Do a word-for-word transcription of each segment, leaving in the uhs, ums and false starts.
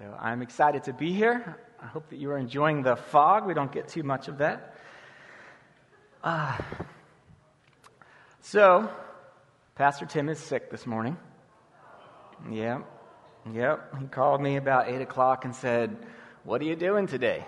So I'm excited to be here. I hope that you are enjoying the fog. We don't get too much of that. Uh, so, Pastor Tim is sick this morning. Yep, yep. He called me about eight o'clock and said, "What are you doing today?"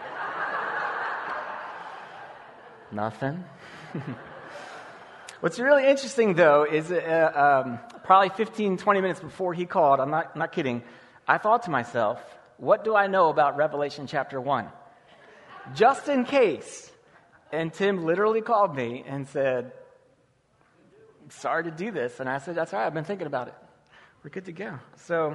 Nothing. What's really interesting, though, is uh, um, probably fifteen, twenty minutes before he called, I'm not, not kidding, I thought to myself, what do I know about Revelation chapter one? Just in case. And Tim literally called me and said, "Sorry to do this." And I said, "That's all right, I've been thinking about it. We're good to go." So,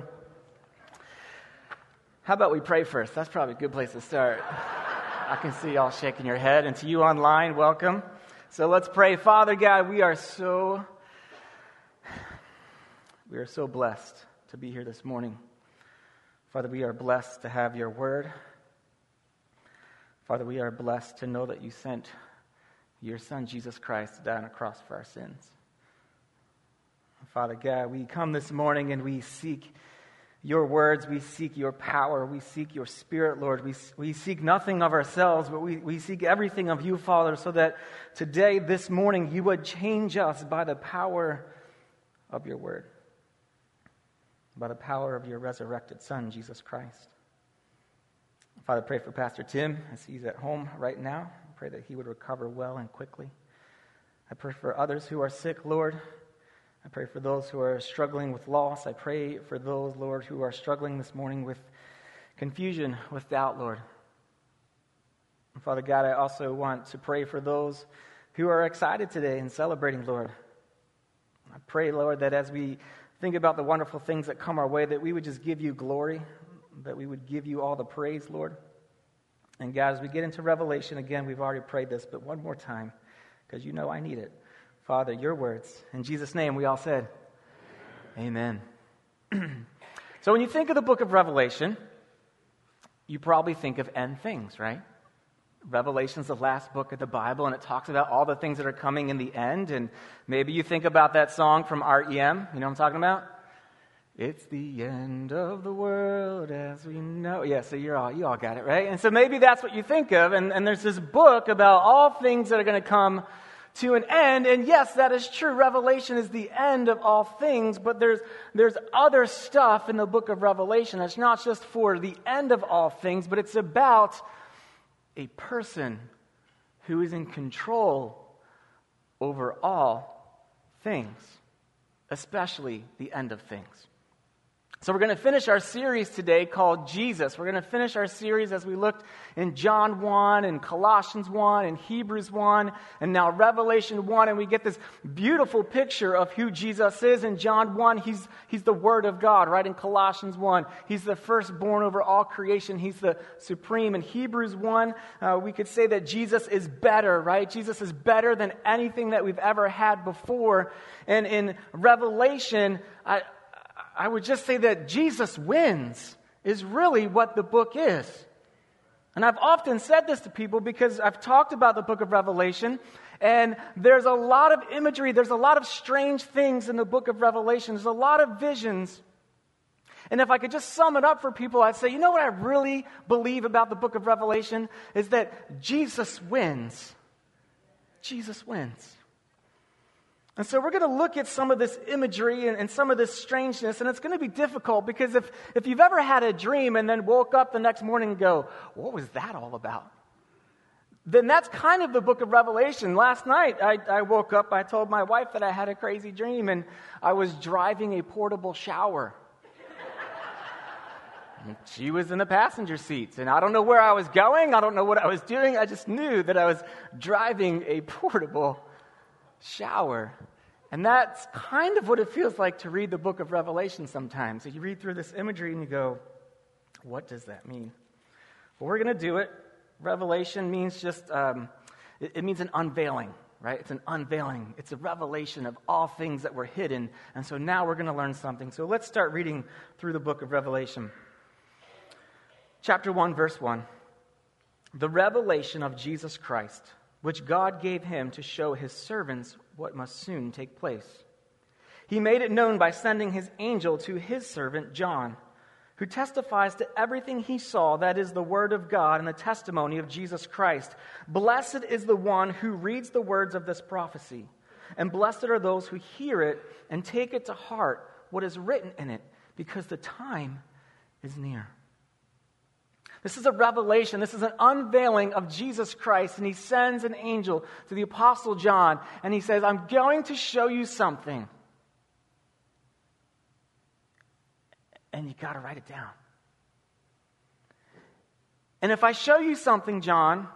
how about we pray first? That's probably a good place to start. I can see y'all shaking your head. And to you online, welcome. So let's pray. Father God, we are so, we are so blessed to be here this morning. Father, we are blessed to have your word. Father, we are blessed to know that you sent your Son, Jesus Christ, to die on a cross for our sins. Father God, we come this morning and we seek your words, we seek your power, we seek your Spirit, Lord. We, we seek nothing of ourselves, but we, we seek everything of you, Father, so that today, this morning, you would change us by the power of your word, by the power of your resurrected Son, Jesus Christ. Father, pray for Pastor Tim as he's at home right now. I pray that he would recover well and quickly. I pray for others who are sick, Lord. I pray for those who are struggling with loss. I pray for those, Lord, who are struggling this morning with confusion, with doubt, Lord. And Father God, I also want to pray for those who are excited today and celebrating, Lord. I pray, Lord, that as we think about the wonderful things that come our way, that we would just give you glory, that we would give you all the praise, Lord. And God, as we get into Revelation, again, we've already prayed this, but one more time, because you know I need it. Father, your words. In Jesus' name, we all said, Amen. Amen. So when you think of the book of Revelation, you probably think of end things, right? Revelation's the last book of the Bible, and it talks about all the things that are coming in the end. And maybe you think about that song from R E M. You know what I'm talking about? It's the end of the world as we know. Yeah, so you're all, you all got it, right? And so maybe that's what you think of. And, and there's this book about all things that are going to come to an end. And yes, that is true. Revelation is the end of all things, but there's there's other stuff in the book of Revelation that's not just for the end of all things, but it's about a person who is in control over all things, especially the end of things. So we're going to finish our series today called Jesus. We're going to finish our series as we looked in John one and Colossians one and Hebrews one and now Revelation one, and we get this beautiful picture of who Jesus is. In John one, he's, he's the Word of God, right? In Colossians one, he's the firstborn over all creation. He's the supreme. In Hebrews one, uh, we could say that Jesus is better, right? Jesus is better than anything that we've ever had before. And in Revelation, I I would just say that Jesus wins is really what the book is. And I've often said this to people because I've talked about the book of Revelation, and there's a lot of imagery, there's a lot of strange things in the book of Revelation. There's a lot of visions. And if I could just sum it up for people, I'd say, you know what I really believe about the book of Revelation is that Jesus wins. Jesus wins. And so we're going to look at some of this imagery and, and some of this strangeness, and it's going to be difficult because if, if you've ever had a dream and then woke up the next morning and go, what was that all about? Then that's kind of the book of Revelation. Last night I, I woke up, I told my wife that I had a crazy dream, and I was driving a portable shower. And she was in the passenger seats, and I don't know where I was going, I don't know what I was doing, I just knew that I was driving a portable shower. And that's kind of what it feels like to read the book of Revelation sometimes. So you read through this imagery and you go, what does that mean? Well, we're going to do it. Revelation means just, um, it, it means an unveiling, right? It's an unveiling. It's a revelation of all things that were hidden. And so now we're going to learn something. So let's start reading through the book of Revelation. Chapter one, verse one. The revelation of Jesus Christ, which God gave him to show his servants what must soon take place. He made it known by sending his angel to his servant John, who testifies to everything he saw, that is the word of God and the testimony of Jesus Christ. Blessed is the one who reads the words of this prophecy, and blessed are those who hear it and take it to heart what is written in it, because the time is near. This is a revelation. This is an unveiling of Jesus Christ, and he sends an angel to the Apostle John, and he says, I'm going to show you something. And you got to write it down. And if I show you something, John,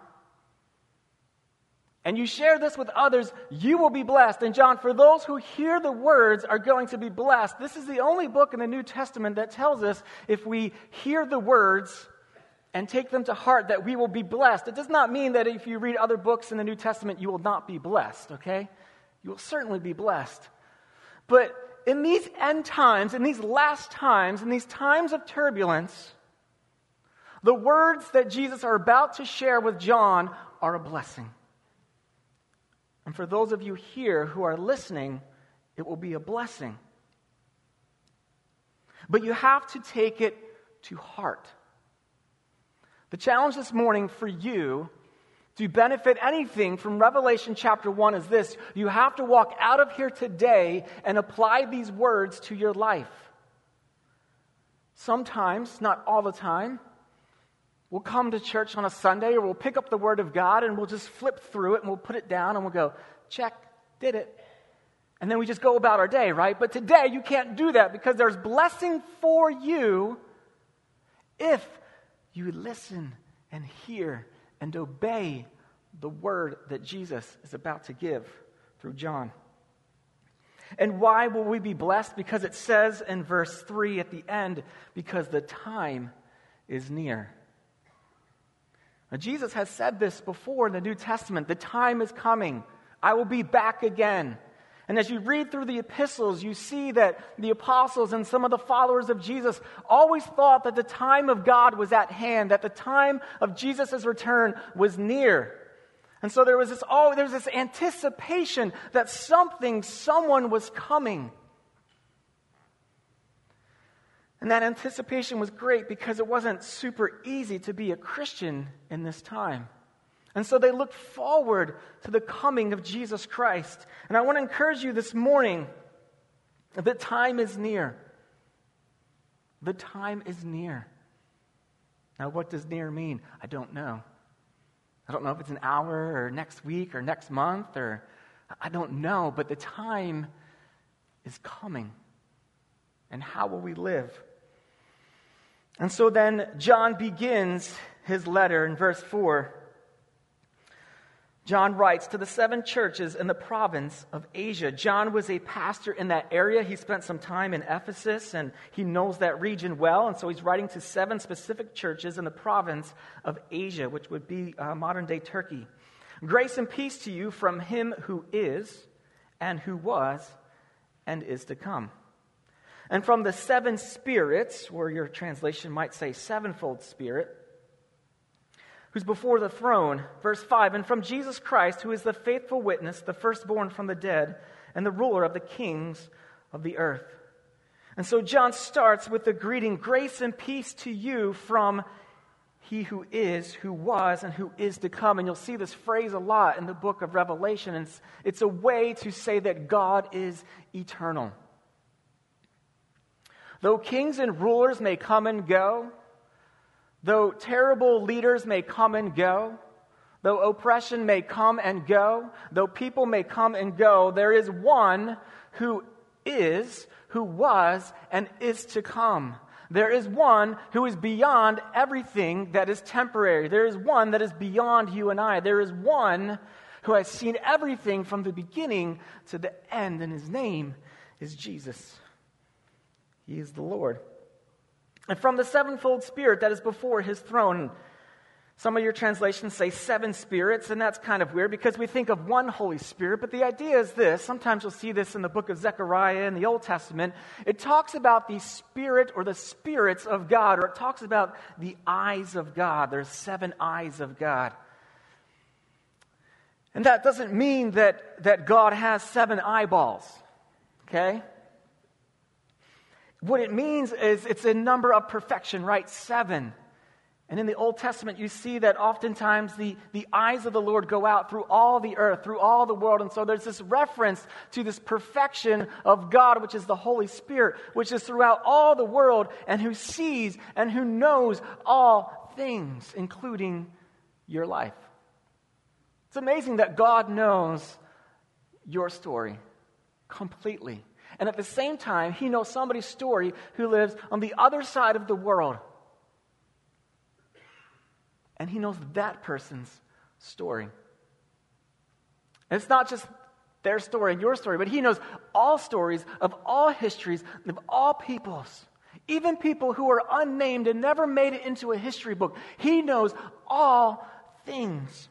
and you share this with others, you will be blessed. And John, for those who hear the words are going to be blessed. This is the only book in the New Testament that tells us if we hear the words and take them to heart that we will be blessed. It does not mean that if you read other books in the New Testament, you will not be blessed, okay? You will certainly be blessed. But in these end times, in these last times, in these times of turbulence, the words that Jesus are about to share with John are a blessing. And for those of you here who are listening, it will be a blessing. But you have to take it to heart. The challenge this morning for you to benefit anything from Revelation chapter one is this: you have to walk out of here today and apply these words to your life. Sometimes, not all the time, we'll come to church on a Sunday, or we'll pick up the Word of God and we'll just flip through it and we'll put it down and we'll go, check, did it. And then we just go about our day, right? But today you can't do that, because there's blessing for you if you listen and hear and obey the word that Jesus is about to give through John. And why will we be blessed? Because it says in verse three at the end, because the time is near. Now, Jesus has said this before in the New Testament. The time is coming. I will be back again. And as you read through the epistles, you see that the apostles and some of the followers of Jesus always thought that the time of God was at hand, that the time of Jesus' return was near. And so there was this oh, there was this anticipation that something, someone was coming. And that anticipation was great because it wasn't super easy to be a Christian in this time. And so they looked forward to the coming of Jesus Christ. And I want to encourage you this morning, the time is near. The time is near. Now, what does near mean? I don't know. I don't know if it's an hour or next week or next month, or I don't know, but the time is coming. And how will we live? And so then John begins his letter in verse four. John writes to the seven churches in the province of Asia. John was a pastor in that area. He spent some time in Ephesus, and he knows that region well. And so he's writing to seven specific churches in the province of Asia, which would be uh, modern-day Turkey. Grace and peace to you from him who is, and who was, and is to come. And from the seven spirits, or your translation might say sevenfold spirit, who's before the throne. Verse five, and from Jesus Christ, who is the faithful witness, the firstborn from the dead, and the ruler of the kings of the earth. And so John starts with the greeting, grace and peace to you from he who is, who was, and who is to come. And you'll see this phrase a lot in the book of Revelation. And it's, it's a way to say that God is eternal. Though kings and rulers may come and go, though terrible leaders may come and go, though oppression may come and go, though people may come and go, there is one who is, who was, and is to come. There is one who is beyond everything that is temporary. There is one that is beyond you and I. There is one who has seen everything from the beginning to the end, and his name is Jesus. He is the Lord. And from the sevenfold spirit that is before his throne. Some of your translations say seven spirits, and that's kind of weird because we think of one Holy Spirit, but the idea is this. Sometimes you'll see this in the book of Zechariah in the Old Testament. It talks about the Spirit or the spirits of God, or it talks about the eyes of God. There's seven eyes of God. And that doesn't mean that, that God has seven eyeballs, okay? What it means is it's a number of perfection, right? Seven. And in the Old Testament, you see that oftentimes the, the eyes of the Lord go out through all the earth, through all the world. And so there's this reference to this perfection of God, which is the Holy Spirit, which is throughout all the world and who sees and who knows all things, including your life. It's amazing that God knows your story completely. And at the same time, he knows somebody's story who lives on the other side of the world. And he knows that person's story. And it's not just their story and your story, but he knows all stories of all histories of all peoples. Even people who are unnamed and never made it into a history book. He knows all things.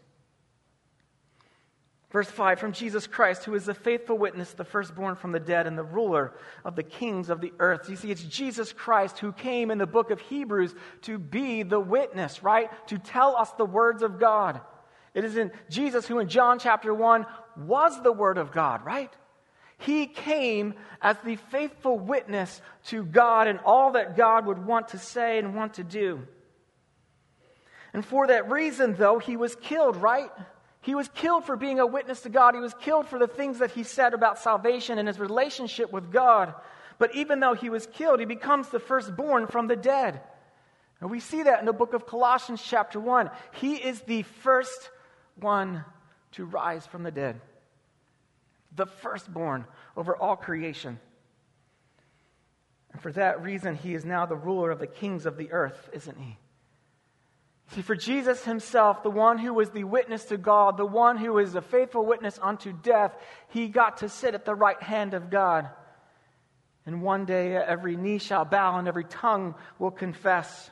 Verse five, from Jesus Christ, who is the faithful witness, the firstborn from the dead, and the ruler of the kings of the earth. You see, it's Jesus Christ who came in the book of Hebrews to be the witness, right? To tell us the words of God. It is in Jesus who in John chapter one was the word of God, right? He came as the faithful witness to God and all that God would want to say and want to do. And for that reason, though, he was killed, right? He was killed for being a witness to God. He was killed for the things that he said about salvation and his relationship with God. But even though he was killed, he becomes the firstborn from the dead. And we see that in the book of Colossians chapter one. He is the first one to rise from the dead. The firstborn over all creation. And for that reason, he is now the ruler of the kings of the earth, isn't he? See, for Jesus himself, the one who was the witness to God, the one who is a faithful witness unto death, he got to sit at the right hand of God. And one day every knee shall bow and every tongue will confess.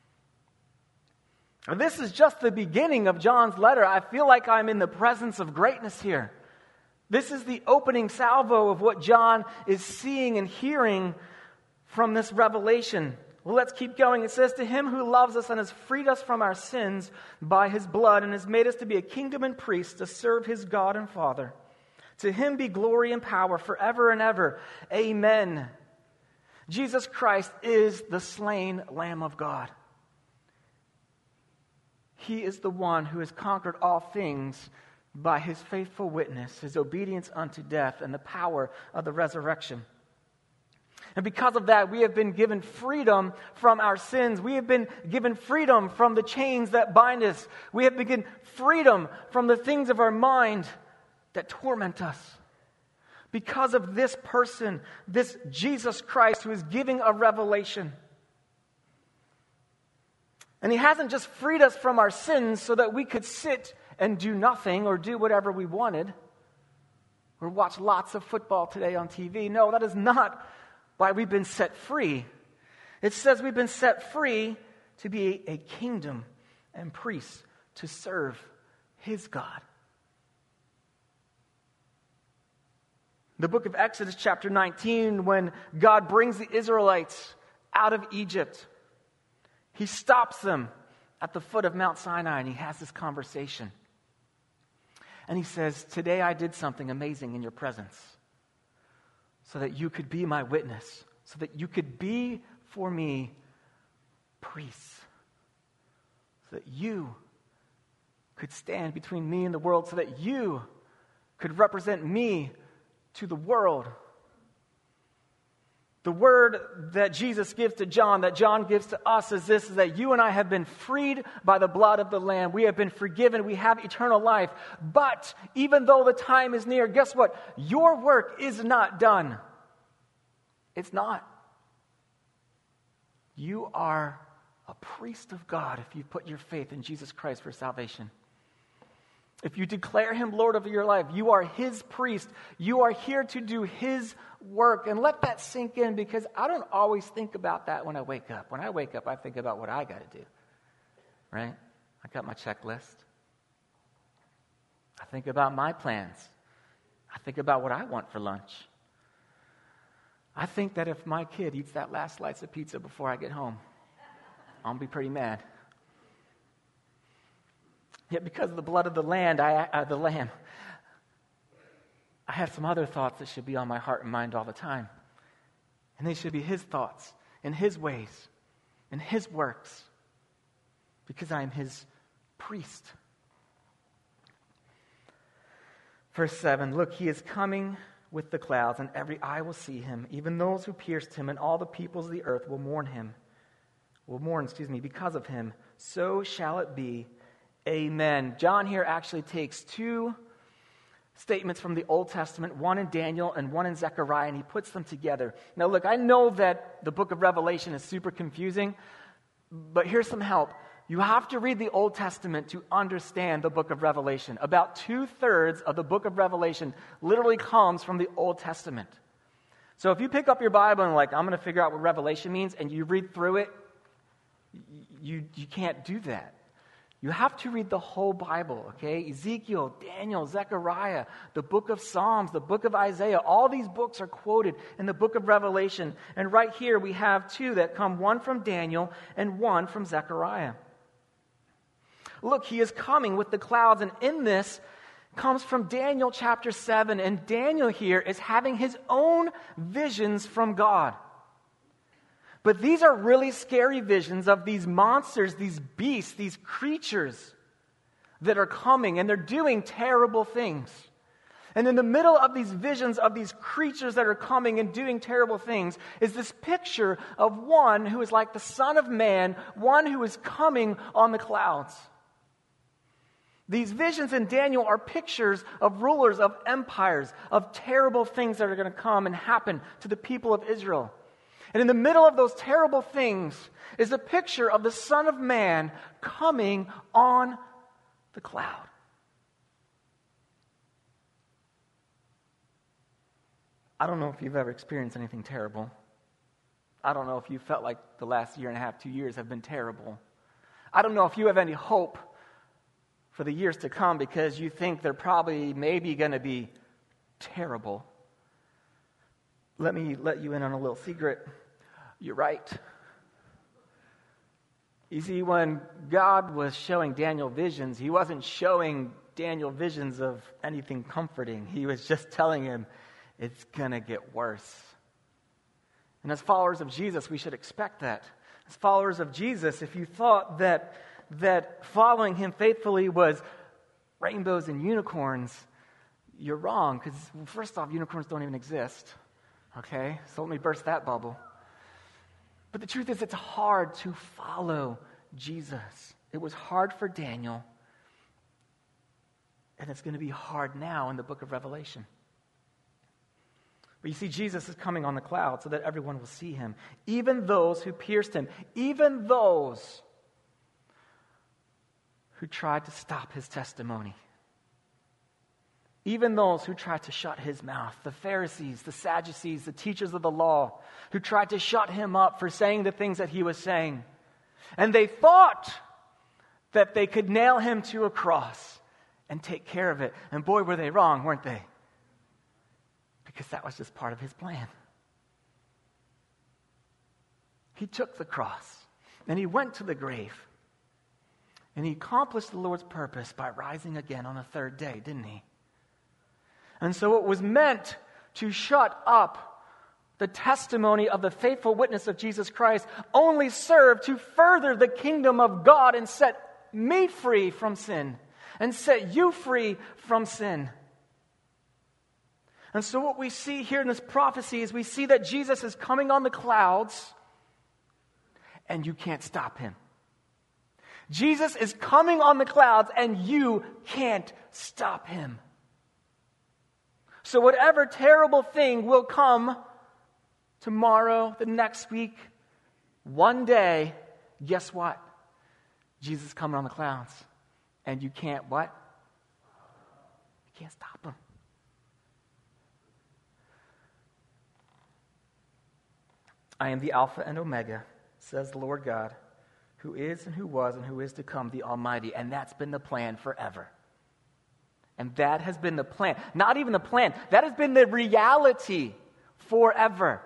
Now, this is just the beginning of John's letter. I feel like I'm in the presence of greatness here. This is the opening salvo of what John is seeing and hearing from this revelation. Well, let's keep going. It says, to him who loves us and has freed us from our sins by his blood and has made us to be a kingdom and priests to serve his God and Father. To him be glory and power forever and ever. Amen. Jesus Christ is the slain Lamb of God. He is the one who has conquered all things by his faithful witness, his obedience unto death, and the power of the resurrection. And because of that, we have been given freedom from our sins. We have been given freedom from the chains that bind us. We have been given freedom from the things of our mind that torment us. Because of this person, this Jesus Christ, who is giving a revelation. And he hasn't just freed us from our sins so that we could sit and do nothing or do whatever we wanted or watch lots of football today on T V. No, that is not why we've been set free. It says we've been set free to be a kingdom and priests to serve his God. The book of Exodus chapter nineteen, when God brings the Israelites out of Egypt, he stops them at the foot of Mount Sinai and he has this conversation. And he says, today I did something amazing in your presence, so that you could be my witness, so that you could be for me priests, so that you could stand between me and the world, so that you could represent me to the world. The word that Jesus gives to John, that John gives to us, is this, is that you and I have been freed by the blood of the Lamb. We have been forgiven. We have eternal life. But even though the time is near, guess what? Your work is not done. It's not. You are a priest of God if you put your faith in Jesus Christ for salvation. If you declare him Lord of your life, you are his priest. You are here to do his work. And let that sink in, because I don't always think about that when I wake up. When I wake up, I think about what I got to do. Right? I got my checklist. I think about my plans. I think about what I want for lunch. I think that if my kid eats that last slice of pizza before I get home, I'm going to be pretty mad. Yet because of the blood of the land, I, uh, the Lamb, I have some other thoughts that should be on my heart and mind all the time. And they should be his thoughts and his ways and his works, because I am his priest. Verse seven, look, he is coming with the clouds, and every eye will see him, even those who pierced him, and all the peoples of the earth will mourn him. Will mourn, excuse me, because of him. So shall it be. Amen. John here actually takes two statements from the Old Testament, one in Daniel and one in Zechariah, and he puts them together. Now look, I know that the book of Revelation is super confusing, but here's some help. You have to read the Old Testament to understand the book of Revelation. About two-thirds of the book of Revelation literally comes from the Old Testament. So if you pick up your Bible and like, I'm going to figure out what Revelation means, and you read through it, you, you can't do that. You have to read the whole Bible, okay? Ezekiel, Daniel, Zechariah, the book of Psalms, the book of Isaiah, all these books are quoted in the book of Revelation. And right here we have two that come, one from Daniel and one from Zechariah. Look, he is coming with the clouds, and in this comes from Daniel chapter seven, and Daniel here is having his own visions from God. But these are really scary visions of these monsters, these beasts, these creatures that are coming, and they're doing terrible things. And in the middle of these visions of these creatures that are coming and doing terrible things is this picture of one who is like the Son of Man, one who is coming on the clouds. These visions in Daniel are pictures of rulers, of empires, of terrible things that are going to come and happen to the people of Israel. And in the middle of those terrible things is a picture of the Son of Man coming on the cloud. I don't know if you've ever experienced anything terrible. I don't know if you felt like the last year and a half, two years have been terrible. I don't know if you have any hope for the years to come because you think they're probably maybe going to be terrible. Let me let you in on a little secret. You're right. You see, when God was showing Daniel visions, he wasn't showing Daniel visions of anything comforting. He was just telling him, it's going to get worse. And as followers of Jesus, we should expect that. As followers of Jesus, if you thought that that following him faithfully was rainbows and unicorns, you're wrong, because first off, unicorns don't even exist. Okay? So let me burst that bubble. But the truth is, it's hard to follow Jesus. It was hard for Daniel, and it's going to be hard now in the book of Revelation. But you see, Jesus is coming on the cloud so that everyone will see him. Even those who pierced him, even those who tried to stop his testimony. Even those who tried to shut his mouth, the Pharisees, the Sadducees, the teachers of the law, who tried to shut him up for saying the things that he was saying. And they thought that they could nail him to a cross and take care of it. And boy, were they wrong, weren't they? Because that was just part of his plan. He took the cross and he went to the grave. And he accomplished the Lord's purpose by rising again on the third day, didn't he? And so it was meant to shut up the testimony of the faithful witness of Jesus Christ only served to further the kingdom of God and set me free from sin and set you free from sin. And so what we see here in this prophecy is we see that Jesus is coming on the clouds and you can't stop him. Jesus is coming on the clouds and you can't stop him. So whatever terrible thing will come tomorrow, the next week, one day, guess what? Jesus is coming on the clouds. And you can't what? You can't stop him. I am the Alpha and Omega, says the Lord God, who is and who was and who is to come, the Almighty. And that's been the plan forever. And that has been the plan. Not even the plan. That has been the reality forever.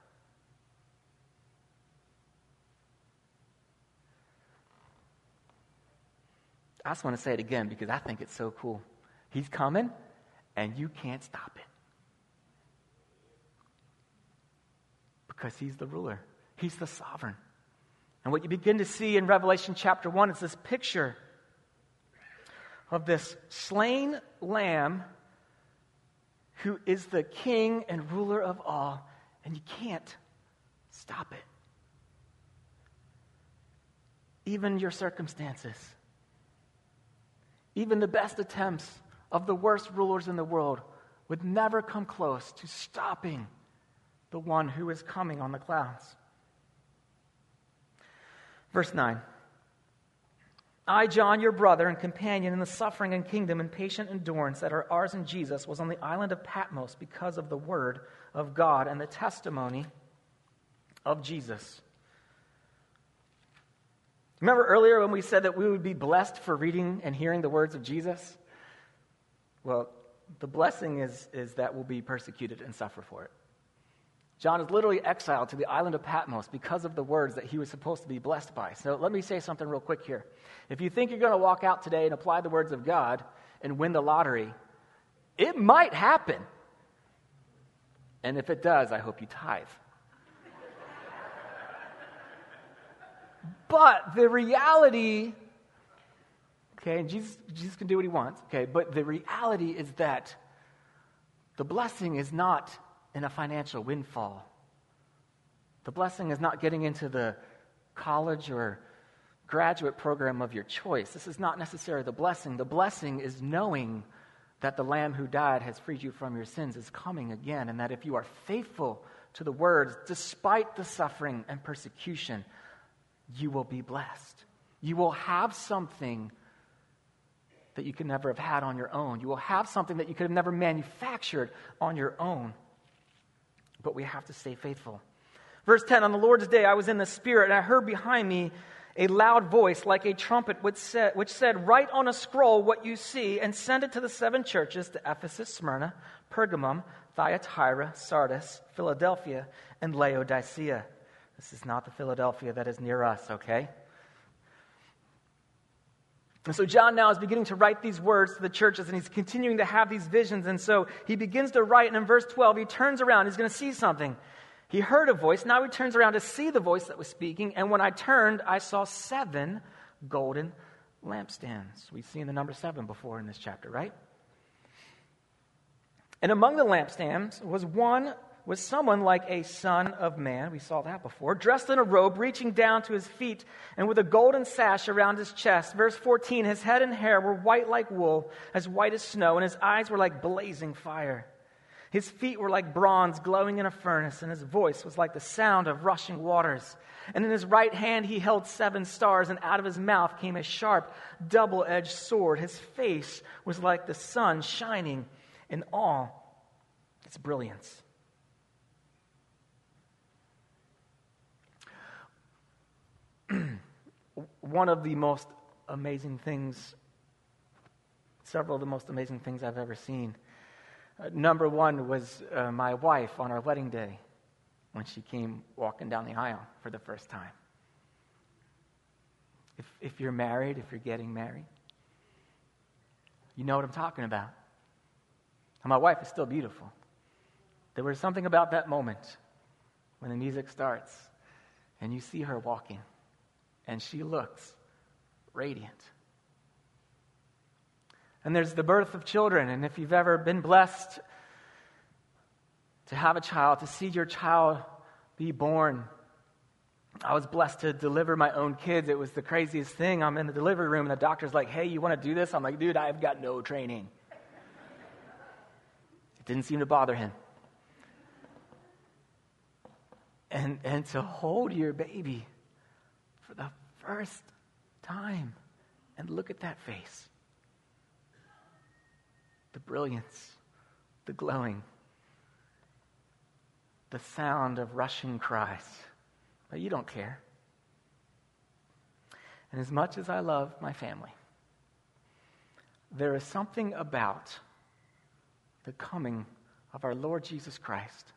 I just want to say it again because I think it's so cool. He's coming and you can't stop it. Because he's the ruler. He's the sovereign. And what you begin to see in Revelation chapter one is this picture of this slain lamb who is the king and ruler of all, and you can't stop it. Even your circumstances, even the best attempts of the worst rulers in the world would never come close to stopping the one who is coming on the clouds. Verse nine. I, John, your brother and companion in the suffering and kingdom and patient endurance that are ours in Jesus, was on the island of Patmos because of the word of God and the testimony of Jesus. Remember earlier when we said that we would be blessed for reading and hearing the words of Jesus? Well, the blessing is, is that we'll be persecuted and suffer for it. John is literally exiled to the island of Patmos because of the words that he was supposed to be blessed by. So let me say something real quick here. If you think you're going to walk out today and apply the words of God and win the lottery, it might happen. And if it does, I hope you tithe. But the reality, okay, and Jesus, Jesus can do what he wants, okay, but the reality is that the blessing is not in a financial windfall. The blessing is not getting into the college or graduate program of your choice. This is not necessarily the blessing. The blessing is knowing that the Lamb who died has freed you from your sins is coming again, and that if you are faithful to the words, despite the suffering and persecution, you will be blessed. You will have something that you could never have had on your own. You will have something that you could have never manufactured on your own. But we have to stay faithful. Verse ten, on the Lord's day I was in the Spirit, and I heard behind me a loud voice like a trumpet which said, which said, write on a scroll what you see and send it to the seven churches, to Ephesus, Smyrna, Pergamum, Thyatira, Sardis, Philadelphia, and Laodicea. This is not the Philadelphia that is near us, okay? And so John now is beginning to write these words to the churches, and he's continuing to have these visions. And so he begins to write, and in verse twelve, he turns around. He's going to see something. He heard a voice. Now he turns around to see the voice that was speaking. And when I turned, I saw seven golden lampstands. We've seen the number seven before in this chapter, right? And among the lampstands was one was someone like a son of man, we saw that before, dressed in a robe reaching down to his feet and with a golden sash around his chest. Verse fourteen, his head and hair were white like wool, as white as snow, and his eyes were like blazing fire. His feet were like bronze glowing in a furnace, and his voice was like the sound of rushing waters. And in his right hand he held seven stars, and out of his mouth came a sharp, double-edged sword. His face was like the sun shining in all its brilliance. One of the most amazing things, several of the most amazing things I've ever seen. Uh, number one was uh, my wife on our wedding day when she came walking down the aisle for the first time. If, if you're married, if you're getting married, you know what I'm talking about. And my wife is still beautiful. There was something about that moment when the music starts and you see her walking. And she looks radiant. And there's the birth of children. And if you've ever been blessed to have a child, to see your child be born, I was blessed to deliver my own kids. It was the craziest thing. I'm in the delivery room and the doctor's like, hey, you want to do this? I'm like, dude, I've got no training. It didn't seem to bother him. And, and to hold your baby for the first time and look at that face. The brilliance, the glowing, the sound of rushing cries. But you don't care. And as much as I love my family, there is something about the coming of our Lord Jesus Christ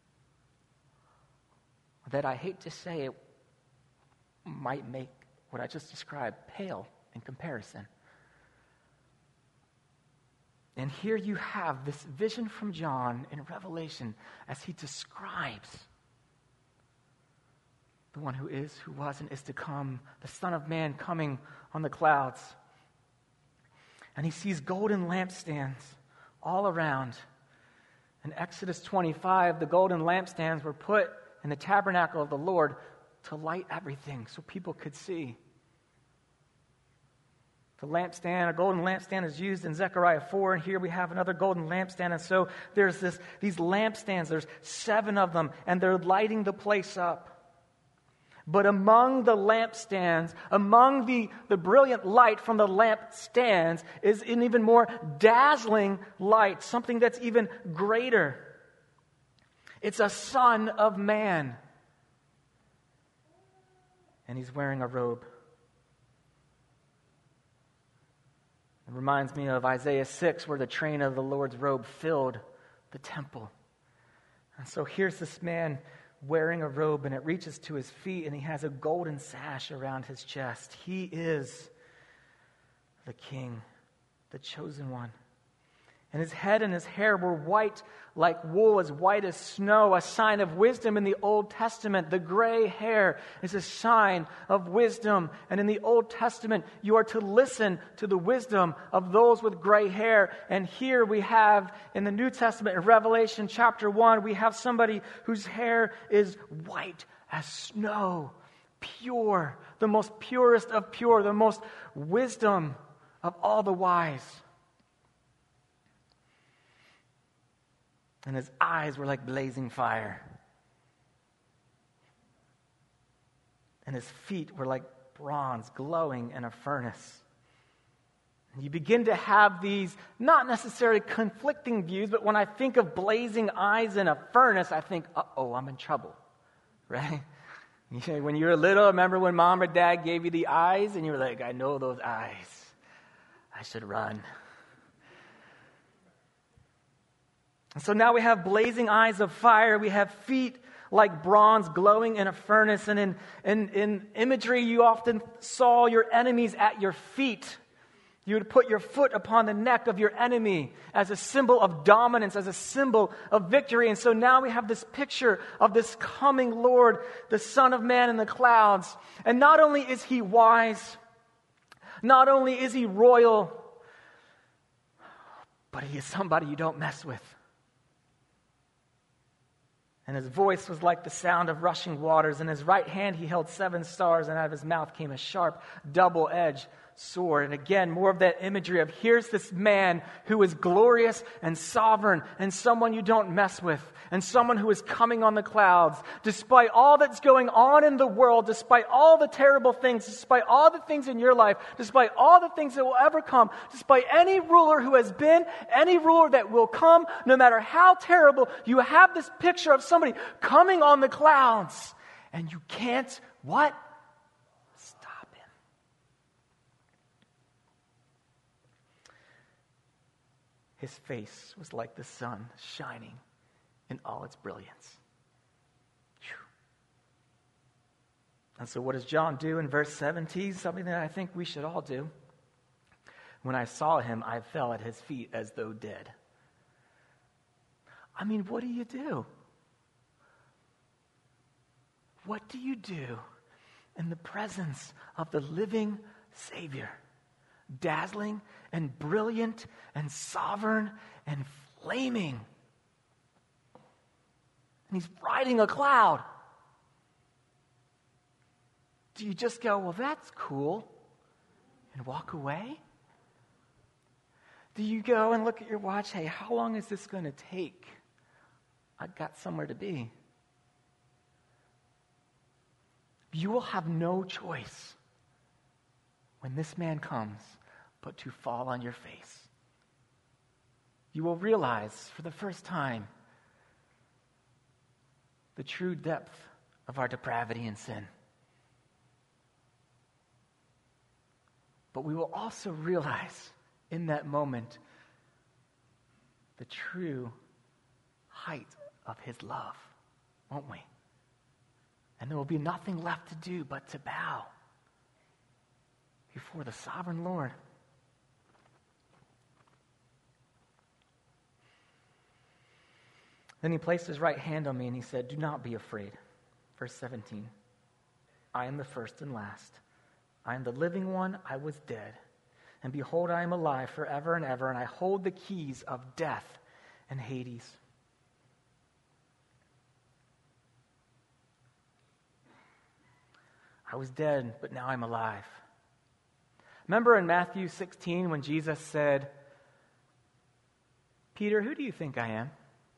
that I hate to say it might make what I just described pale in comparison. And here you have this vision from John in Revelation as he describes the one who is, who was, and is to come, the Son of Man coming on the clouds. And he sees golden lampstands all around. In Exodus twenty-five, the golden lampstands were put in the tabernacle of the Lord to light everything so people could see. The lampstand, a golden lampstand, is used in Zechariah four, and here we have another golden lampstand. And so there's this, these lampstands, there's seven of them, and they're lighting the place up. But among the lampstands, among the, the brilliant light from the lampstands, is an even more dazzling light, something that's even greater. It's a Son of Man. And he's wearing a robe. It reminds me of Isaiah six, where the train of the Lord's robe filled the temple. And so here's this man wearing a robe, and it reaches to his feet, and he has a golden sash around his chest. He is the King, the chosen one. And his head and his hair were white like wool, as white as snow, a sign of wisdom in the Old Testament. The gray hair is a sign of wisdom. And in the Old Testament, you are to listen to the wisdom of those with gray hair. And here we have, in the New Testament, in Revelation chapter one, we have somebody whose hair is white as snow, pure, the most purest of pure, the most wisdom of all the wise. And his eyes were like blazing fire. And his feet were like bronze glowing in a furnace. And you begin to have these not necessarily conflicting views, but when I think of blazing eyes in a furnace, I think, uh-oh, I'm in trouble, right? You know, when you were little, remember when mom or dad gave you the eyes, and you were like, I know those eyes. I should run. And so now we have blazing eyes of fire. We have feet like bronze glowing in a furnace. And in, in, in imagery, you often saw your enemies at your feet. You would put your foot upon the neck of your enemy as a symbol of dominance, as a symbol of victory. And so now we have this picture of this coming Lord, the Son of Man in the clouds. And not only is he wise, not only is he royal, but he is somebody you don't mess with. And his voice was like the sound of rushing waters. In his right hand he held seven stars, and out of his mouth came a sharp, double-edged sword. And again, more of that imagery of here's this man who is glorious and sovereign, and someone you don't mess with, and someone who is coming on the clouds. Despite all that's going on in the world, despite all the terrible things, despite all the things in your life, despite all the things that will ever come, despite any ruler who has been, any ruler that will come, no matter how terrible, you have this picture of somebody coming on the clouds, and you can't, what? His face was like the sun shining in all its brilliance. Whew. And so what does John do in verse seventeen? Something that I think we should all do. When I saw him, I fell at his feet as though dead. I mean, what do you do? What do you do in the presence of the living Savior? Dazzling and brilliant and sovereign and flaming. And he's riding a cloud. Do you just go, well, that's cool, and walk away? Do you go and look at your watch, hey, how long is this going to take? I've got somewhere to be. You will have no choice when this man comes, but to fall on your face. You will realize for the first time the true depth of our depravity and sin. But we will also realize in that moment the true height of his love, won't we? And there will be nothing left to do but to bow before the sovereign Lord. Then he placed his right hand on me and he said, do not be afraid. Verse seventeen. I am the first and last. I am the living one, I was dead. And behold, I am alive forever and ever, and I hold the keys of death and Hades. I was dead, but now I'm alive. Remember in Matthew sixteen when Jesus said, Peter, who do you think I am?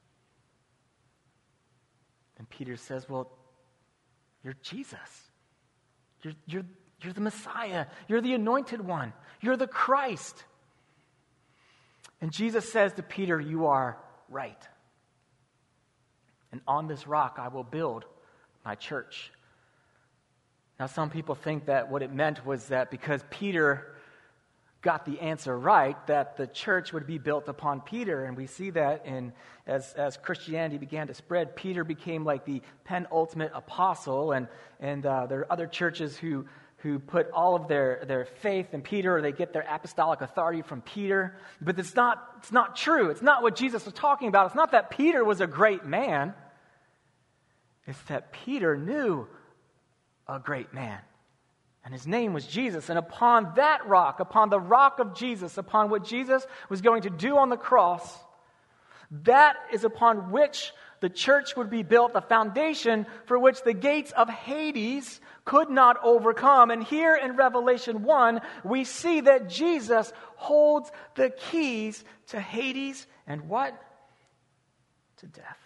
And Peter says, well, you're Jesus. You're, you're, you're the Messiah. You're the anointed one. You're the Christ. And Jesus says to Peter, you are right. And on this rock I will build my church. Now, some people think that what it meant was that because Peter got the answer right, that the church would be built upon Peter. And we see that in as, as Christianity began to spread, Peter became like the penultimate apostle. And, and uh, there are other churches who, who put all of their, their faith in Peter, or they get their apostolic authority from Peter. But it's not, it's not true. It's not what Jesus was talking about. It's not that Peter was a great man. It's that Peter knew a great man. And his name was Jesus. And upon that rock, upon the rock of Jesus, upon what Jesus was going to do on the cross, that is upon which the church would be built, the foundation for which the gates of Hades could not overcome. And here in Revelation one, we see that Jesus holds the keys to Hades and what? To death.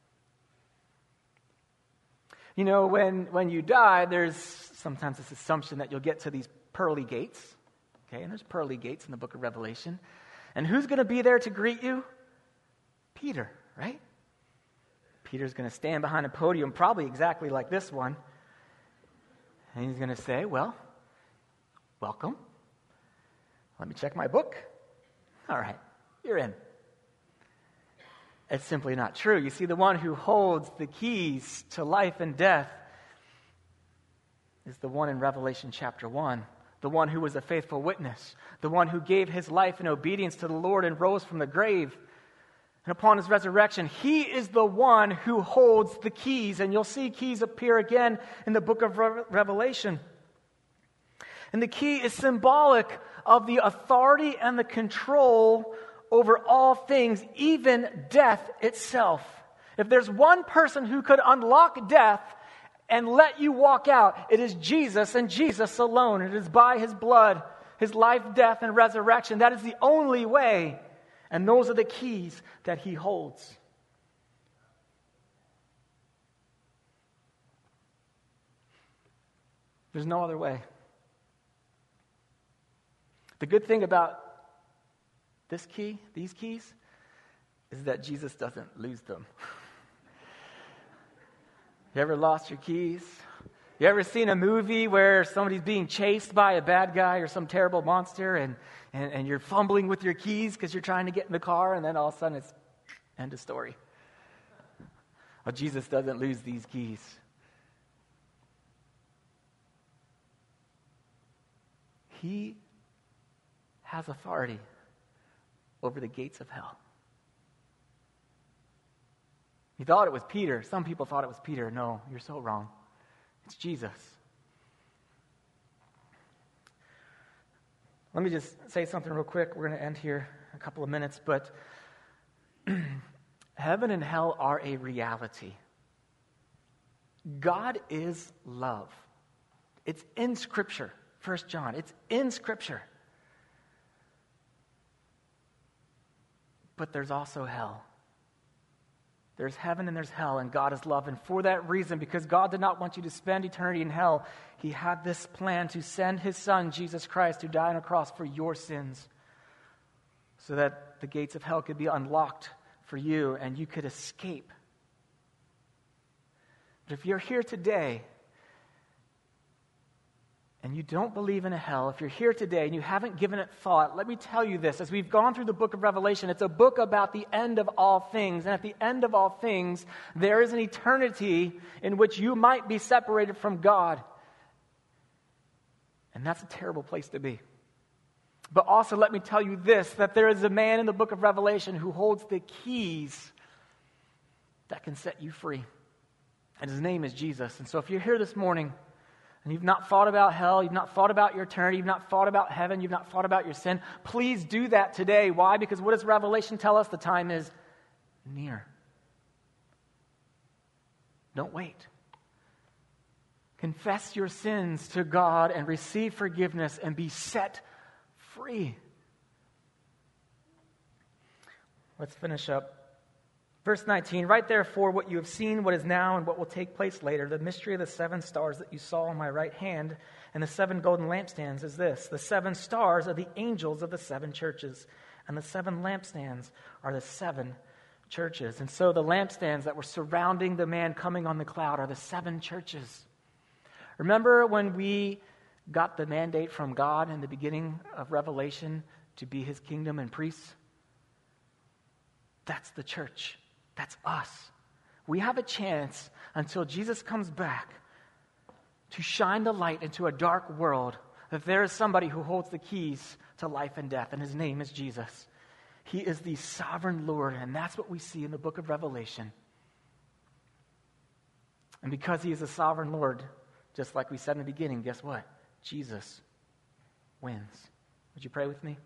You know, when, when you die, there's sometimes this assumption that you'll get to these pearly gates. Okay, and there's pearly gates in the book of Revelation. And who's going to be there to greet you? Peter, right? Peter's going to stand behind a podium, probably exactly like this one. And he's going to say, well, welcome. Let me check my book. All right, you're in. It's simply not true. You see, the one who holds the keys to life and death is the one in Revelation chapter one, the one who was a faithful witness, the one who gave his life in obedience to the Lord and rose from the grave. And upon his resurrection, he is the one who holds the keys. And you'll see keys appear again in the book of Re- Revelation. And the key is symbolic of the authority and the control over all things, even death itself. If there's one person who could unlock death and let you walk out, it is Jesus and Jesus alone. It is by his blood, his life, death, and resurrection. That is the only way. And those are the keys that he holds. There's no other way. The good thing about this key, these keys, is that Jesus doesn't lose them. You ever lost your keys? You ever seen a movie where somebody's being chased by a bad guy or some terrible monster and, and, and you're fumbling with your keys because you're trying to get in the car, and then all of a sudden it's end of story? Well, Jesus doesn't lose these keys. He has authority over the gates of hell. You thought it was Peter. Some people thought it was Peter. No, you're so wrong. It's Jesus. Let me just say something real quick. We're going to end here in a couple of minutes. But heaven and hell are a reality. God is love. It's in Scripture. First John. It's in Scripture. But there's also hell. There's heaven and there's hell, and God is love. And for that reason, because God did not want you to spend eternity in hell, he had this plan to send his Son, Jesus Christ, to die on a cross for your sins, so that the gates of hell could be unlocked for you and you could escape. But if you're here today and you don't believe in a hell, if you're here today and you haven't given it thought, let me tell you this. As we've gone through the book of Revelation, it's a book about the end of all things. And at the end of all things, there is an eternity in which you might be separated from God. And that's a terrible place to be. But also let me tell you this, that there is a man in the book of Revelation who holds the keys that can set you free. And his name is Jesus. And so if you're here this morning and you've not thought about hell, you've not thought about your eternity, you've not thought about heaven, you've not thought about your sin, please do that today. Why? Because what does Revelation tell us? The time is near. Don't wait. Confess your sins to God and receive forgiveness and be set free. Let's finish up. Verse nineteen, write therefore what you have seen, what is now, and what will take place later. The mystery of the seven stars that you saw on my right hand and the seven golden lampstands is this. The seven stars are the angels of the seven churches, and the seven lampstands are the seven churches. And so the lampstands that were surrounding the man coming on the cloud are the seven churches. Remember when we got the mandate from God in the beginning of Revelation to be his kingdom and priests? That's the church. That's us. We have a chance until Jesus comes back to shine the light into a dark world that there is somebody who holds the keys to life and death, and his name is Jesus. He is the sovereign Lord, and that's what we see in the book of Revelation. And because he is a sovereign Lord, just like we said in the beginning, guess what? Jesus wins. Would you pray with me?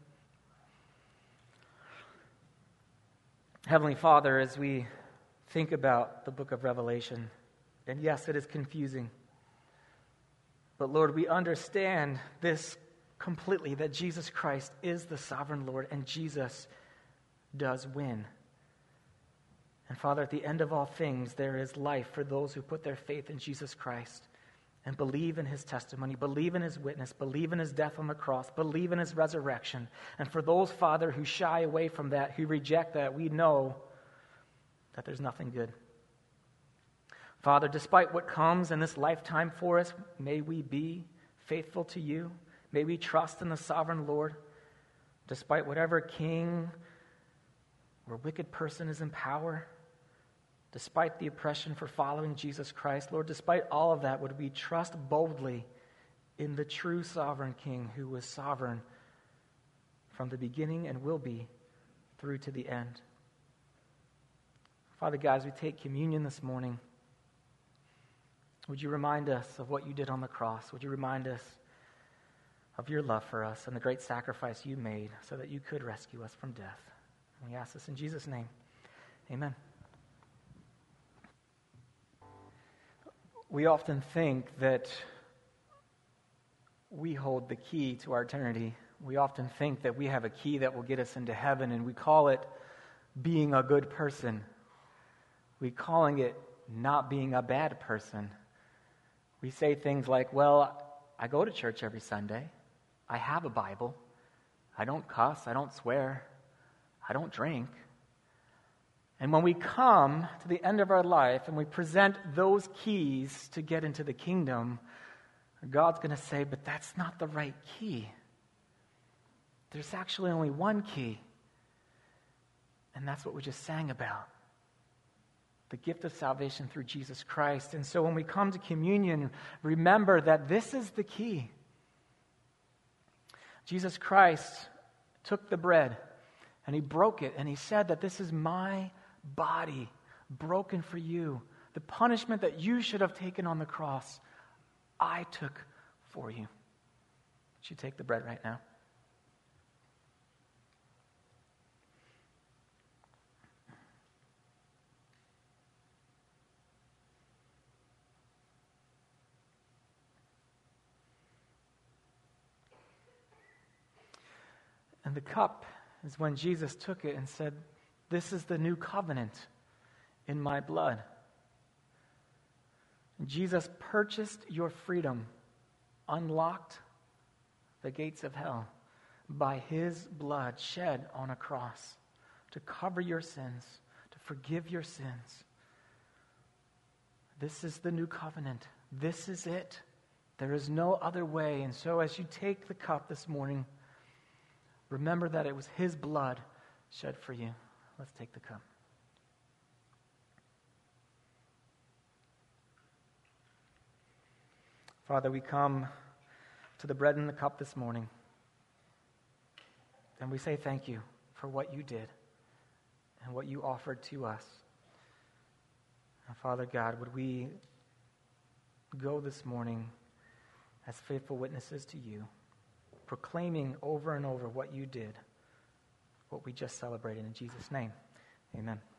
Heavenly Father, as we think about the book of Revelation, and yes, it is confusing, but Lord, we understand this completely, that Jesus Christ is the sovereign Lord, and Jesus does win. And Father, at the end of all things, there is life for those who put their faith in Jesus Christ and believe in his testimony, believe in his witness, believe in his death on the cross, believe in his resurrection. And for those, Father, who shy away from that, who reject that, we know that there's nothing good. Father, despite what comes in this lifetime for us, may we be faithful to you. May we trust in the sovereign Lord, despite whatever king or wicked person is in power. Despite the oppression for following Jesus Christ, Lord, despite all of that, would we trust boldly in the true sovereign King who was sovereign from the beginning and will be through to the end. Father God, as we take communion this morning, would you remind us of what you did on the cross? Would you remind us of your love for us and the great sacrifice you made so that you could rescue us from death? And we ask this in Jesus' name. Amen. We often think that we hold the key to our eternity. We often think that we have a key that will get us into heaven, and we call it being a good person. We're calling it not being a bad person. We say things like, well, I go to church every Sunday. I have a Bible. I don't cuss. I don't swear. I don't drink. And when we come to the end of our life and we present those keys to get into the kingdom, God's going to say, but that's not the right key. There's actually only one key. And that's what we just sang about. The gift of salvation through Jesus Christ. And so when we come to communion, remember that this is the key. Jesus Christ took the bread and he broke it and he said that this is my body broken for you. The punishment that you should have taken on the cross, I took for you. Would you take the bread right now? And the cup is when Jesus took it and said, this is the new covenant in my blood. Jesus purchased your freedom, unlocked the gates of hell by his blood shed on a cross to cover your sins, to forgive your sins. This is the new covenant. This is it. There is no other way. And so as you take the cup this morning, remember that it was his blood shed for you. Let's take the cup. Father, we come to the bread and the cup this morning, and we say thank you for what you did and what you offered to us. And Father God, would we go this morning as faithful witnesses to you, proclaiming over and over what you did, what we just celebrated in Jesus' name. Amen.